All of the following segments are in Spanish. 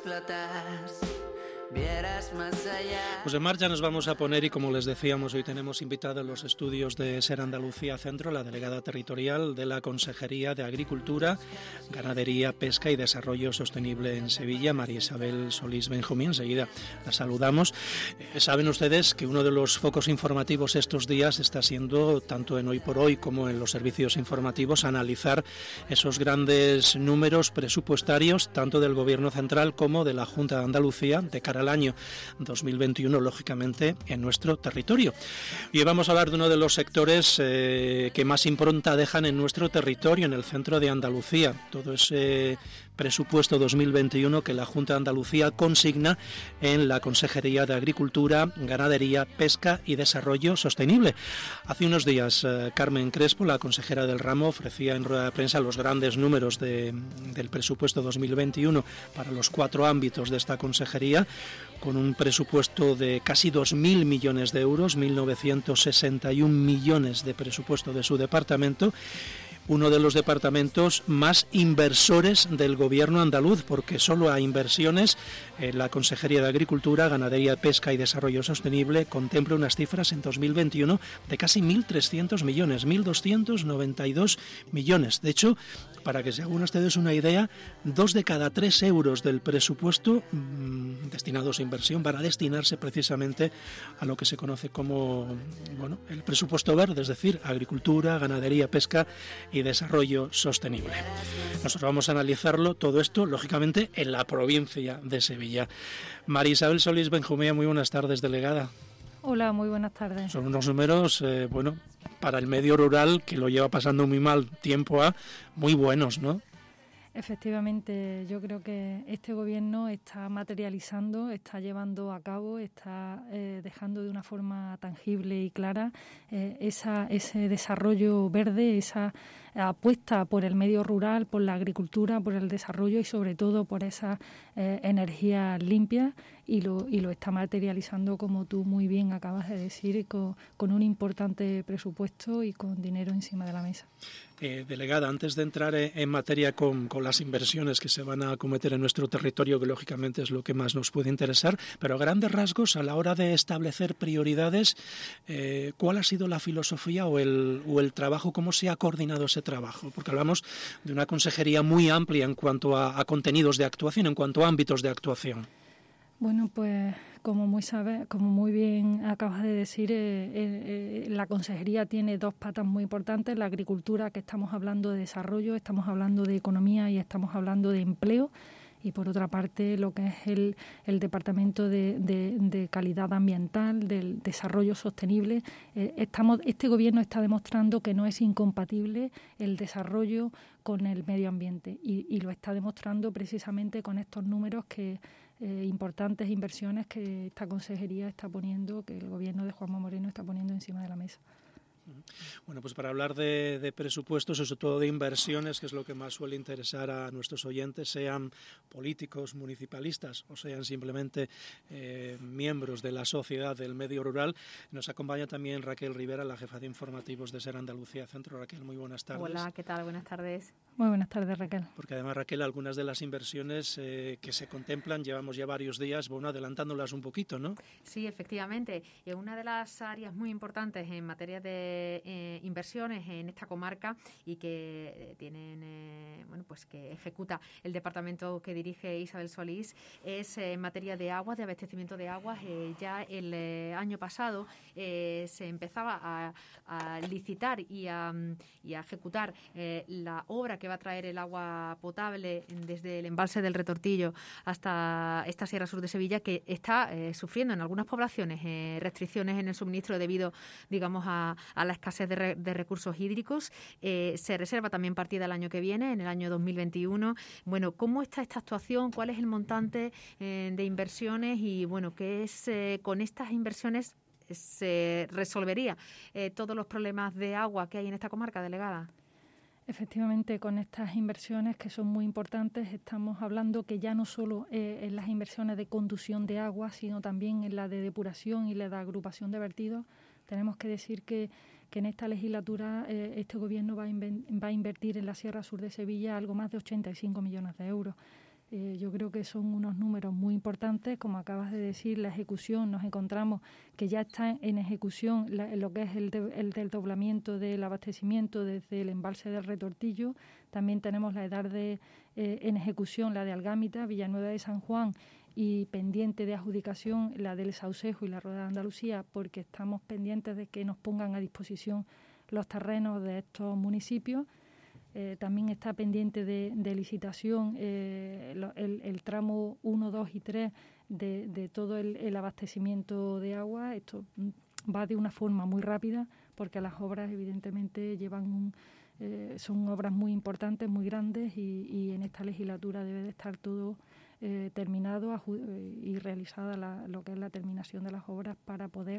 explotas, vieras más allá. Pues en marcha nos vamos a poner, y como les decíamos, hoy tenemos invitada a los estudios de SER Andalucía Centro, la delegada territorial de la Consejería de Agricultura, Ganadería, Pesca y Desarrollo Sostenible en Sevilla, María Isabel Solís Benjumí. Enseguida la saludamos. Saben ustedes que uno de los focos informativos estos días está siendo, tanto en Hoy por Hoy como en los servicios informativos, analizar esos grandes números presupuestarios, tanto del Gobierno central como de la Junta de Andalucía, de cara al año 2021, lógicamente, en nuestro territorio. Y hoy vamos a hablar de uno de los sectores que más impronta dejan en nuestro territorio, en el centro de Andalucía. Todo ese presupuesto 2021 que la Junta de Andalucía consigna en la Consejería de Agricultura, Ganadería, Pesca y Desarrollo Sostenible. Hace unos días, Carmen Crespo, la consejera del ramo, ofrecía en rueda de prensa los grandes números del presupuesto 2021 para los 4 ámbitos de esta consejería, con un presupuesto de casi 2.000 millones de euros, 1.961 millones de presupuesto de su departamento, uno de los departamentos más inversores del gobierno andaluz, porque solo a inversiones la Consejería de Agricultura, Ganadería, Pesca y Desarrollo Sostenible contempla unas cifras en 2021 de casi 1.300 millones, 1.292 millones. De hecho, para que se hagan ustedes una idea, 2 de cada 3 euros del presupuesto destinados a inversión van a destinarse precisamente a lo que se conoce como el presupuesto verde, es decir, agricultura, ganadería, pesca y desarrollo sostenible. Nosotros vamos a analizarlo todo esto, lógicamente, en la provincia de Sevilla. María Isabel Solís Benjumea, muy buenas tardes, delegada. Hola, muy buenas tardes. Son unos números, para el medio rural, que lo lleva pasando muy mal tiempo, muy buenos, ¿no? Efectivamente, yo creo que este gobierno está materializando, está llevando a cabo, está dejando de una forma tangible y clara ese desarrollo verde, esa apuesta por el medio rural, por la agricultura, por el desarrollo y sobre todo por esas energías limpias, y lo está materializando, como tú muy bien acabas de decir, con un importante presupuesto y con dinero encima de la mesa. Delegada, antes de entrar en materia con las inversiones que se van a acometer en nuestro territorio, que lógicamente es lo que más nos puede interesar, pero a grandes rasgos, a la hora de establecer prioridades, ¿cuál ha sido la filosofía o el trabajo? ¿Cómo se ha coordinado ese trabajo? Porque hablamos de una consejería muy amplia en cuanto a contenidos de actuación, en cuanto a ámbitos de actuación. Bueno, pues como muy bien acabas de decir, la consejería tiene 2 patas muy importantes: la agricultura, que estamos hablando de desarrollo, estamos hablando de economía y estamos hablando de empleo, y por otra parte lo que es el departamento de calidad ambiental, del desarrollo sostenible. Este gobierno está demostrando que no es incompatible el desarrollo con el medio ambiente, y lo está demostrando precisamente con estos números importantes inversiones que esta consejería está poniendo, que el gobierno de Juanma Moreno está poniendo encima de la mesa. Bueno, pues para hablar de presupuestos, sobre todo de inversiones, que es lo que más suele interesar a nuestros oyentes, sean políticos, municipalistas o sean simplemente miembros de la sociedad del medio rural, nos acompaña también Raquel Rivera, la jefa de informativos de SER Andalucía Centro. Raquel, muy buenas tardes. Hola, ¿qué tal? Buenas tardes. Muy buenas tardes, Raquel. Porque además, Raquel, algunas de las inversiones que se contemplan, llevamos ya varios días, adelantándolas un poquito, ¿no? Sí, efectivamente. Y una de las áreas muy importantes en materia de inversiones en esta comarca y que tienen, que ejecuta el departamento que dirige Isabel Solís, es en materia de aguas, de abastecimiento de aguas. Ya el año pasado se empezaba a licitar y a ejecutar la obra que va a traer el agua potable desde el embalse del Retortillo hasta esta Sierra Sur de Sevilla, que está sufriendo en algunas poblaciones restricciones en el suministro debido, digamos, a la escasez de recursos hídricos. Se reserva también partida el año que viene, en el año 2021. Bueno, ¿cómo está esta actuación? ¿Cuál es el montante de inversiones? Y bueno, ¿qué es con estas inversiones se resolvería todos los problemas de agua que hay en esta comarca, delegada? Efectivamente, con estas inversiones, que son muy importantes, estamos hablando que ya no solo en las inversiones de conducción de agua, sino también en la de depuración y la de agrupación de vertidos. Tenemos que decir que en esta legislatura este gobierno va a invertir en la Sierra Sur de Sevilla algo más de 85 millones de euros. Yo creo que son unos números muy importantes. Como acabas de decir, la ejecución, nos encontramos que ya está en ejecución lo que es el desdoblamiento del abastecimiento desde el embalse del Retortillo. También tenemos la EDARDE en ejecución, la de Algámita, Villanueva de San Juan, y pendiente de adjudicación la del Saucejo y la Rueda de Andalucía, porque estamos pendientes de que nos pongan a disposición los terrenos de estos municipios. También está pendiente de licitación el tramo 1, 2 y 3 de todo el abastecimiento de agua. Esto va de una forma muy rápida porque las obras evidentemente son obras muy importantes, muy grandes, y en esta legislatura debe de estar todo terminado y realizada lo que es la terminación de las obras para poder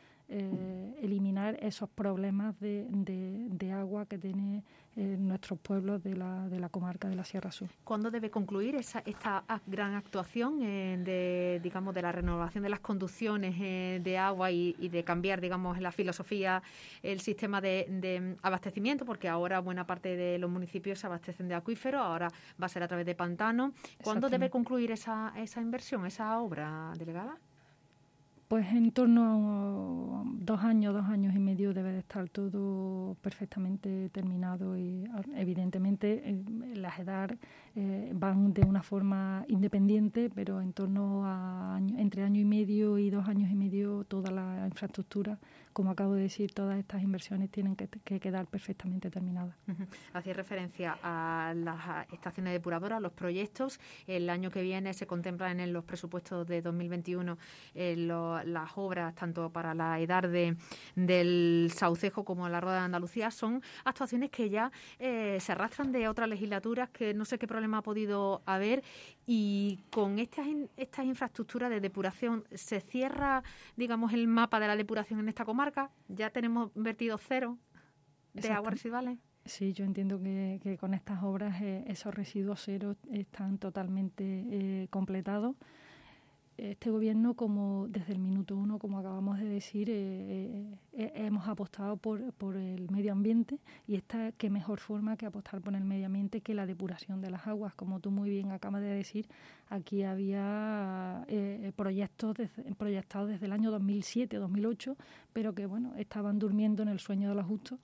eliminar esos problemas de agua que tienen nuestros pueblos de la comarca de la Sierra Sur. ¿Cuándo debe concluir esta gran actuación de la renovación de las conducciones de agua y de cambiar, digamos, la filosofía, el sistema de abastecimiento? Porque ahora buena parte de los municipios se abastecen de acuíferos, ahora va a ser a través de pantanos. ¿Cuándo debe concluir esa inversión, esa obra, delegada? Pues en torno a 2 años y medio debe de estar todo perfectamente terminado, y evidentemente las EDAR van de una forma independiente, pero en torno a entre año y medio y 2 años y medio toda la infraestructura, como acabo de decir, todas estas inversiones tienen que quedar perfectamente terminadas. Hacía referencia a las estaciones depuradoras, los proyectos. El año que viene se contemplan en los presupuestos de 2021 las obras tanto para la EDARDE del Saucejo como la Rueda de Andalucía. Son actuaciones que ya se arrastran de otras legislaturas, que no sé qué problema ha podido haber, y con estas infraestructuras de depuración se cierra, digamos, el mapa de la depuración en esta comarca. Ya tenemos vertidos cero de aguas residuales. Sí, yo entiendo que con estas obras esos residuos cero están totalmente completados. Este gobierno, como desde el minuto 1, como acabamos de decir, hemos apostado por el medio ambiente, y qué mejor forma que apostar por el medio ambiente que la depuración de las aguas. Como tú muy bien acabas de decir, aquí había proyectados desde el año 2007-2008, pero que estaban durmiendo en el sueño de los justos,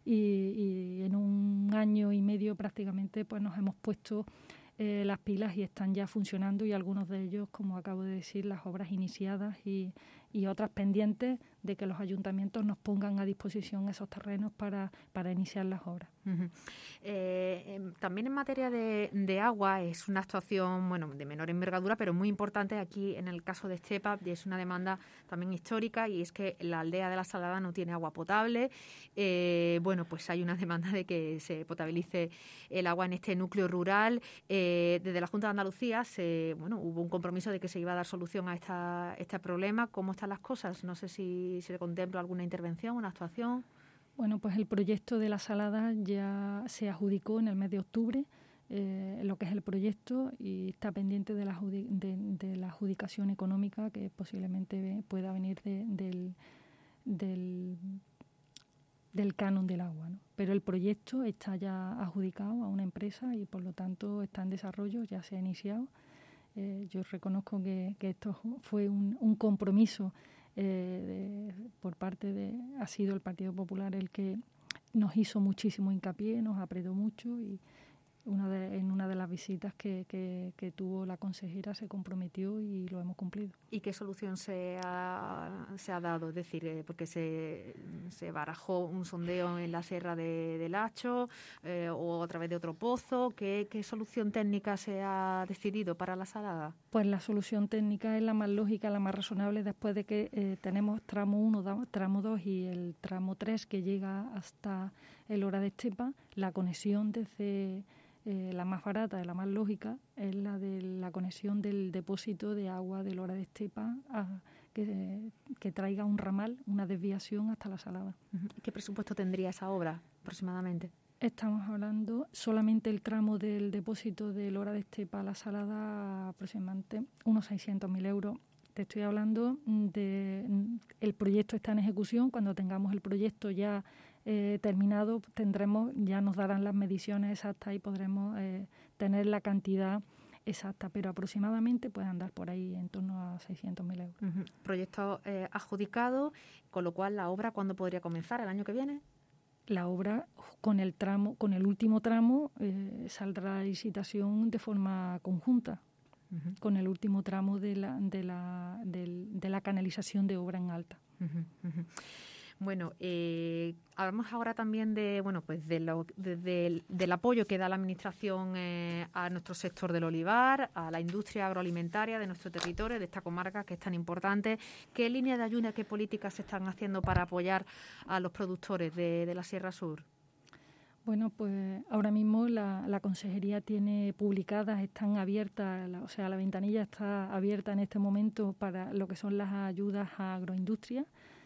y en 1 año y medio prácticamente pues nos hemos puesto las pilas y están ya funcionando, y algunos de ellos, como acabo de decir, las obras iniciadas y otras pendientes de que los ayuntamientos nos pongan a disposición esos terrenos para iniciar las obras. También en materia de agua es una actuación de menor envergadura, pero muy importante aquí en el caso de Estepa, y es una demanda también histórica, y es que la aldea de La Salada no tiene agua potable. Pues hay una demanda de que se potabilice el agua en este núcleo rural. Desde la Junta de Andalucía hubo un compromiso de que se iba a dar solución a este problema. ¿Cómo están las cosas? No sé si se contempla alguna intervención, una actuación. Bueno, pues el proyecto de La Salada ya se adjudicó en el mes de octubre, lo que es el proyecto, y está pendiente de la adjudicación económica, que posiblemente pueda venir del canon del agua, ¿no? Pero el proyecto está ya adjudicado a una empresa y por lo tanto está en desarrollo, ya se ha iniciado. Yo reconozco que esto fue un compromiso por parte ha sido el Partido Popular el que nos hizo muchísimo hincapié, nos apretó mucho, y en una de las visitas que tuvo la consejera se comprometió y lo hemos cumplido. ¿Y qué solución se ha dado? Es decir, porque se barajó un sondeo en la Sierra del Hacho o a través de otro pozo. ¿Qué solución técnica se ha decidido para La Salada? Pues la solución técnica es la más lógica, la más razonable, después de que tenemos tramo 1, tramo 2 y el tramo 3 que llega hasta el Hora de Estepa. La conexión desde la más barata, la más lógica, es la de la conexión del depósito de agua del Hora de Estepa que traiga un ramal, una desviación hasta La Salada. ¿Qué presupuesto tendría esa obra aproximadamente? Estamos hablando solamente el tramo del depósito del Hora de Estepa a La Salada, aproximadamente unos 600.000 euros. Te estoy hablando el proyecto está en ejecución. Cuando tengamos el proyecto ya terminado, ya nos darán las mediciones exactas y podremos tener la cantidad exacta, pero aproximadamente puede andar por ahí en torno a 600.000 euros. Proyecto adjudicado, con lo cual la obra, ¿cuándo podría comenzar? ¿El año que viene? La obra con el último tramo saldrá a licitación de forma conjunta, con el último tramo de la canalización de obra en alta. Bueno, hablamos ahora también de, bueno, pues del apoyo que da la Administración a nuestro sector del olivar, a la industria agroalimentaria de nuestro territorio, de esta comarca que es tan importante. ¿Qué líneas de ayuda, qué políticas se están haciendo para apoyar a los productores de la Sierra Sur? Bueno, pues ahora mismo la Consejería tiene publicadas, están abiertas, la ventanilla está abierta en este momento para lo que son las ayudas a agroindustria.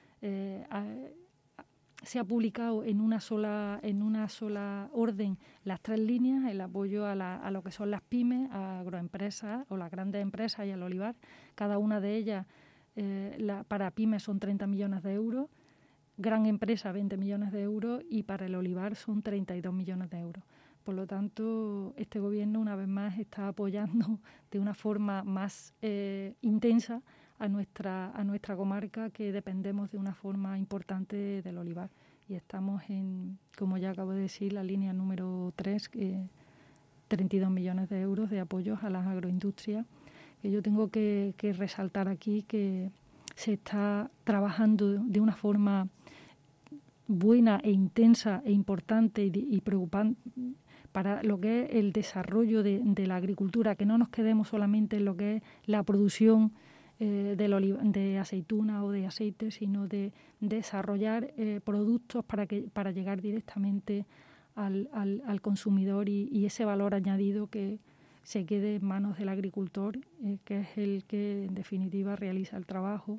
Se ha publicado en una sola orden las 3 líneas, el apoyo a lo que son las pymes, a agroempresas o las grandes empresas y al olivar. Cada una de ellas, para pymes son 30 millones de euros, gran empresa 20 millones de euros y para el olivar son 32 millones de euros. Por lo tanto, este Gobierno una vez más está apoyando de una forma más intensa a nuestra comarca, que dependemos de una forma importante del olivar. Y estamos en, como ya acabo de decir, la línea número 3, 32 millones de euros de apoyos a las agroindustrias. Que yo tengo que resaltar aquí que se está trabajando de una forma buena e intensa e importante y preocupante para lo que es el desarrollo de la agricultura, que no nos quedemos solamente en lo que es la producción de aceituna o de aceite, sino de desarrollar productos para llegar directamente al consumidor y ese valor añadido que se quede en manos del agricultor, que es el que en definitiva realiza el trabajo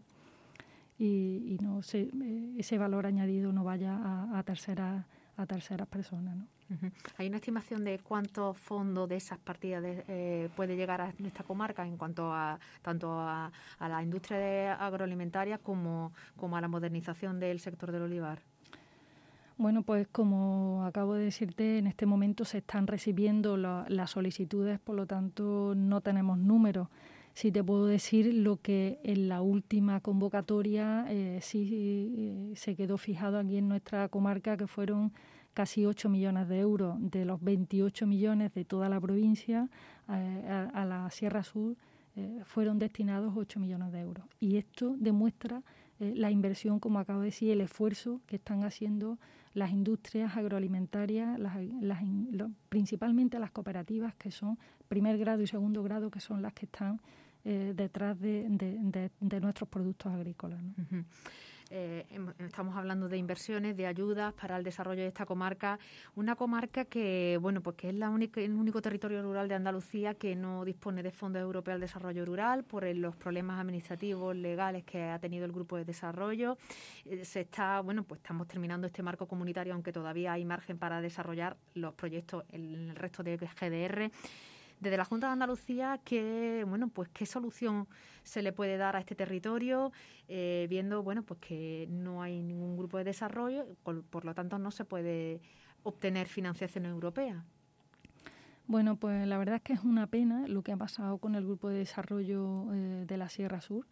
y no ese valor añadido no vaya a terceras personas, ¿no? ¿Hay una estimación de cuántos fondos de esas partidas puede llegar a nuestra comarca en cuanto a tanto a la industria agroalimentaria como a la modernización del sector del olivar? Bueno, pues como acabo de decirte, en este momento se están recibiendo las solicitudes, por lo tanto no tenemos números. Sí te puedo decir lo que en la última convocatoria se quedó fijado aquí en nuestra comarca, que fueron casi 8 millones de euros. De los 28 millones de toda la provincia a la Sierra Sur fueron destinados 8 millones de euros. Y esto demuestra la inversión, como acabo de decir, el esfuerzo que están haciendo las industrias agroalimentarias, principalmente las cooperativas, que son primer grado y segundo grado, que son las que están detrás de nuestros productos agrícolas, ¿no? Estamos hablando de inversiones, de ayudas para el desarrollo de esta comarca, una comarca que, bueno, pues que es el único territorio rural de Andalucía que no dispone de fondos europeos al desarrollo rural por los problemas administrativos, legales que ha tenido el grupo de desarrollo. Estamos terminando este marco comunitario, aunque todavía hay margen para desarrollar los proyectos en el resto de GDR. Desde la Junta de Andalucía, ¿qué solución se le puede dar a este territorio, viendo pues que no hay ningún grupo de desarrollo, por lo tanto no se puede obtener financiación europea? Bueno, pues la verdad es que es una pena lo que ha pasado con el grupo de desarrollo de la Sierra Sur.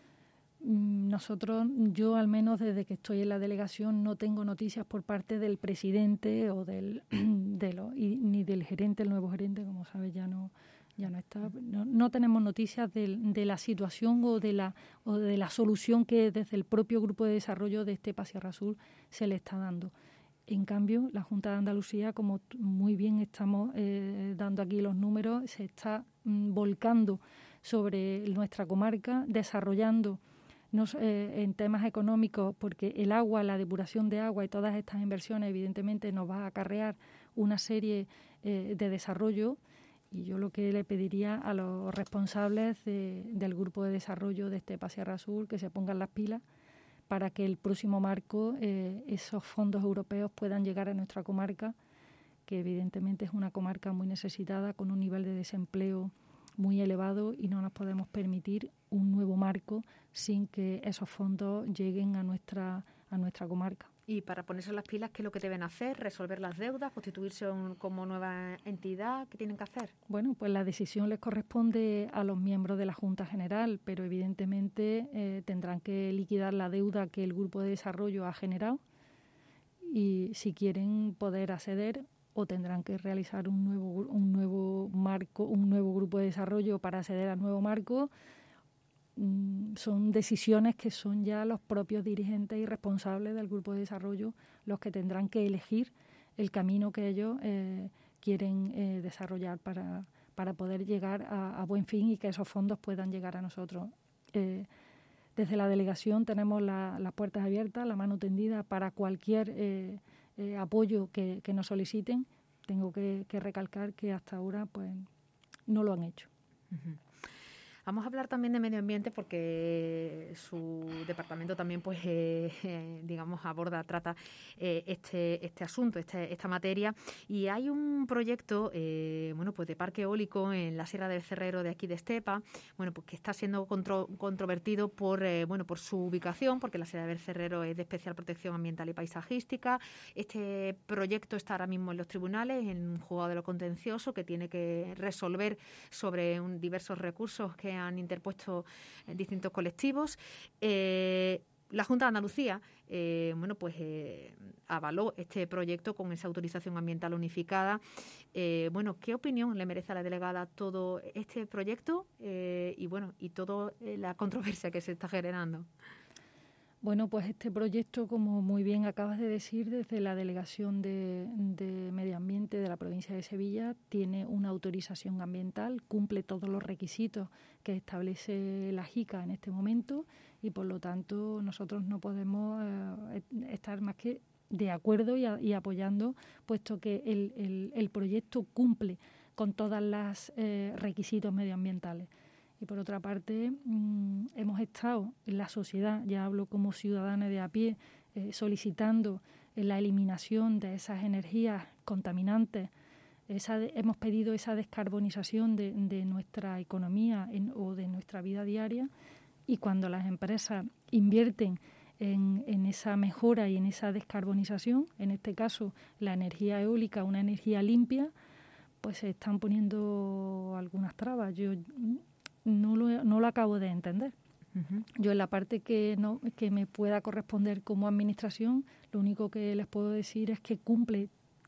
Yo al menos desde que estoy en la delegación no tengo noticias por parte del presidente o ni del gerente, el nuevo gerente, como sabes ya no está. No tenemos noticias de la situación o de la solución que desde el propio grupo de desarrollo de Estepa Sierra Sur se le está dando. En cambio, la Junta de Andalucía, como muy bien estamos dando aquí los números, se está volcando sobre nuestra comarca, desarrollando en temas económicos, porque el agua, la depuración de agua y todas estas inversiones evidentemente nos va a acarrear una serie de desarrollo, y yo lo que le pediría a los responsables del grupo de desarrollo de Estepa Sierra Sur que se pongan las pilas para que el próximo marco esos fondos europeos puedan llegar a nuestra comarca, que evidentemente es una comarca muy necesitada, con un nivel de desempleo muy elevado, y no nos podemos permitir un nuevo marco sin que esos fondos lleguen a nuestra comarca. Y para ponerse las pilas, ¿qué es lo que deben hacer? ¿Resolver las deudas? ¿Constituirse como nueva entidad? ¿Qué tienen que hacer? Bueno, pues la decisión les corresponde a los miembros de la Junta General, pero evidentemente tendrán que liquidar la deuda que el Grupo de Desarrollo ha generado y si quieren poder acceder o tendrán que realizar un nuevo marco, un nuevo Grupo de Desarrollo para acceder al nuevo marco. Son decisiones que son ya los propios dirigentes y responsables del Grupo de Desarrollo los que tendrán que elegir el camino que ellos quieren desarrollar para poder llegar a buen fin y que esos fondos puedan llegar a nosotros. Desde la delegación tenemos las puertas abiertas, la mano tendida para cualquier apoyo que nos soliciten. Tengo que recalcar que hasta ahora pues no lo han hecho. Uh-huh. Vamos a hablar también de medio ambiente porque su departamento también, pues, digamos, trata este asunto, esta materia. Y hay un proyecto, pues, de parque eólico en la Sierra del Cerrero de aquí de Estepa, pues, que está siendo controvertido por su ubicación, porque la Sierra del Cerrero es de especial protección ambiental y paisajística. Este proyecto está ahora mismo en los tribunales, en un juzgado de lo contencioso, que tiene que resolver sobre diversos recursos que han interpuesto distintos colectivos. La Junta de Andalucía avaló este proyecto con esa autorización ambiental unificada. ¿Qué opinión le merece a la delegada todo este proyecto y toda la controversia que se está generando? Bueno, pues este proyecto, como muy bien acabas de decir, desde la Delegación de Medio Ambiente de la provincia de Sevilla, tiene una autorización ambiental, cumple todos los requisitos que establece la JICA en este momento y, por lo tanto, nosotros no podemos estar más que de acuerdo y apoyando, puesto que el proyecto cumple con todos los requisitos medioambientales. Y por otra parte, hemos estado en la sociedad, ya hablo como ciudadana de a pie, solicitando la eliminación de esas energías contaminantes. Hemos pedido esa descarbonización de nuestra economía o de nuestra vida diaria, y cuando las empresas invierten en esa mejora y en esa descarbonización, en este caso la energía eólica, una energía limpia, pues se están poniendo algunas trabas. Yo no lo acabo de entender. Uh-huh. Yo en la parte que me pueda corresponder como administración, lo único que les puedo decir es que cumple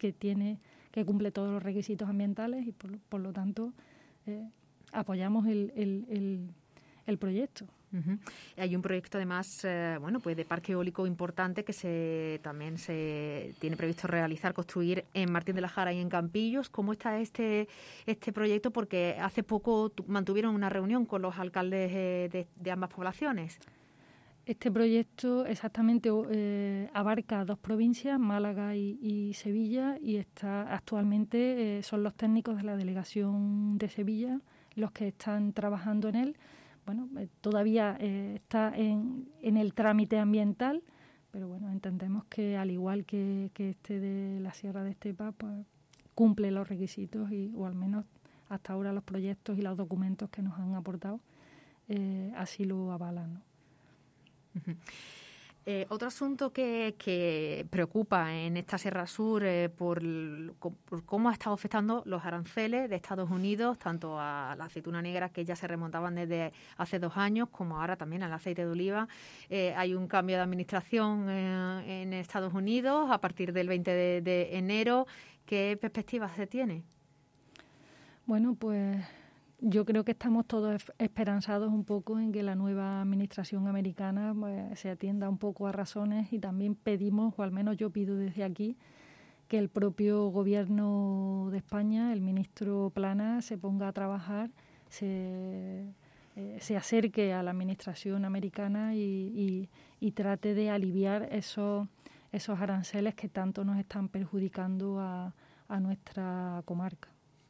todos los requisitos ambientales y por lo tanto apoyamos el proyecto. Uh-huh. Hay un proyecto además pues de parque eólico importante que también se tiene previsto construir en Martín de la Jara y en Campillos. ¿Cómo está este proyecto? Porque hace poco mantuvieron una reunión con los alcaldes de ambas poblaciones. Este proyecto exactamente abarca 2 provincias, Málaga y Sevilla, y actualmente son los técnicos de la delegación de Sevilla los que están trabajando en él. Bueno, todavía está en el trámite ambiental, pero bueno, entendemos que al igual que este de la Sierra de Estepa, pues cumple los requisitos o al menos hasta ahora los proyectos y los documentos que nos han aportado así lo avalan, ¿no? Uh-huh. Otro asunto que preocupa en esta Sierra Sur por cómo ha estado afectando los aranceles de Estados Unidos, tanto a la aceituna negra, que ya se remontaban desde hace 2 años, como ahora también al aceite de oliva. Hay un cambio de administración en Estados Unidos a partir del 20 de enero. ¿Qué perspectivas se tiene? Bueno, pues yo creo que estamos todos esperanzados un poco en que la nueva administración americana se atienda un poco a razones, y también pedimos, o al menos yo pido desde aquí, que el propio gobierno de España, el ministro Planas, se ponga a trabajar, se acerque a la administración americana y trate de aliviar esos aranceles que tanto nos están perjudicando a nuestra comarca.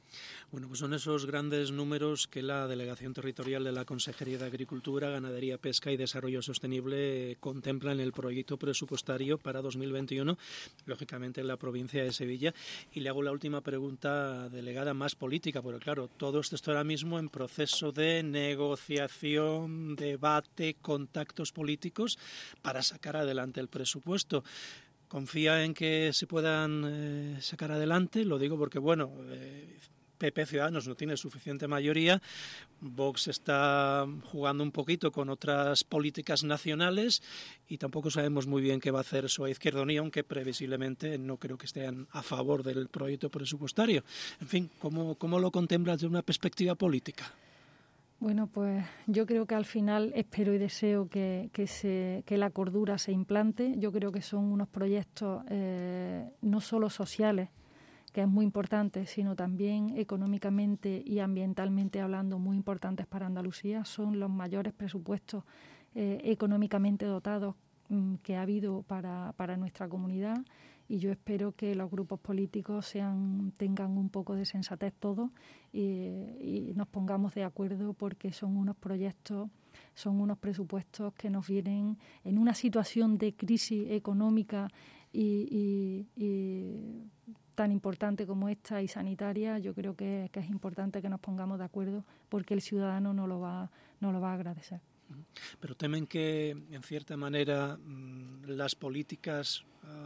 Bueno, pues son esos grandes números que la Delegación Territorial de la Consejería de Agricultura, Ganadería, Pesca y Desarrollo Sostenible contempla en el proyecto presupuestario para 2021, lógicamente en la provincia de Sevilla. Y le hago la última pregunta, delegada, más política, porque claro, todo esto está ahora mismo en proceso de negociación, debate, contactos políticos para sacar adelante el presupuesto. ¿Confía en que se puedan sacar adelante? Lo digo porque, bueno, PP Ciudadanos no tiene suficiente mayoría, Vox está jugando un poquito con otras políticas nacionales y tampoco sabemos muy bien qué va a hacer PSOE Izquierda Unida, aunque previsiblemente no creo que estén a favor del proyecto presupuestario. En fin, ¿cómo lo contemplas desde una perspectiva política? Bueno, pues yo creo que al final espero y deseo que la cordura se implante. Yo creo que son unos proyectos no solo sociales, que es muy importante, sino también económicamente y ambientalmente hablando muy importantes para Andalucía. Son los mayores presupuestos económicamente dotados que ha habido para nuestra comunidad, y yo espero que los grupos políticos tengan un poco de sensatez todos y nos pongamos de acuerdo, porque son unos presupuestos que nos vienen en una situación de crisis económica y tan importante como esta y sanitaria. Yo creo que es importante que nos pongamos de acuerdo, porque el ciudadano no lo va a agradecer. Pero temen que, en cierta manera, las políticas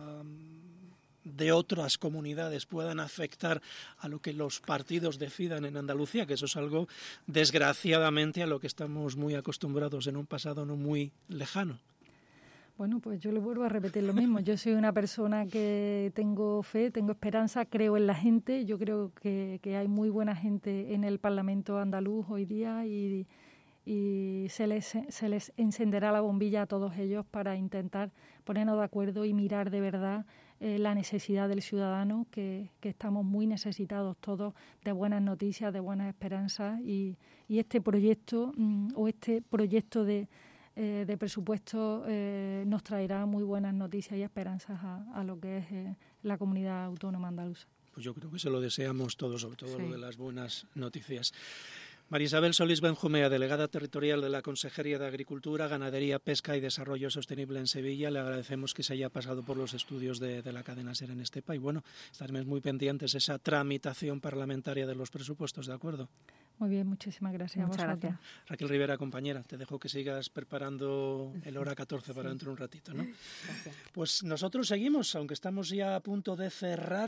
de otras comunidades puedan afectar a lo que los partidos decidan en Andalucía, que eso es algo, desgraciadamente, a lo que estamos muy acostumbrados en un pasado no muy lejano. Bueno, pues yo le vuelvo a repetir lo mismo. Yo soy una persona que tengo fe, tengo esperanza, creo en la gente. Yo creo que hay muy buena gente en el Parlamento andaluz hoy día y se les encenderá la bombilla a todos ellos para intentar ponernos de acuerdo y mirar de verdad la necesidad del ciudadano, que estamos muy necesitados todos de buenas noticias, de buenas esperanzas, y este proyecto de presupuesto nos traerá muy buenas noticias y esperanzas a lo que es la comunidad autónoma andaluza. Pues yo creo que se lo deseamos todos, sobre todo sí, lo de las buenas noticias. María Isabel Solís Benjumea, delegada territorial de la Consejería de Agricultura, Ganadería, Pesca y Desarrollo Sostenible en Sevilla. Le agradecemos que se haya pasado por los estudios de la cadena SER en Estepa y, bueno, estaremos muy pendientes de esa tramitación parlamentaria de los presupuestos, ¿de acuerdo? Muy bien, muchísimas gracias. Muchas gracias. Raquel Rivera, compañera, te dejo que sigas preparando el hora 14 para dentro de un ratito, ¿no? Gracias. Pues nosotros seguimos, aunque estamos ya a punto de cerrar.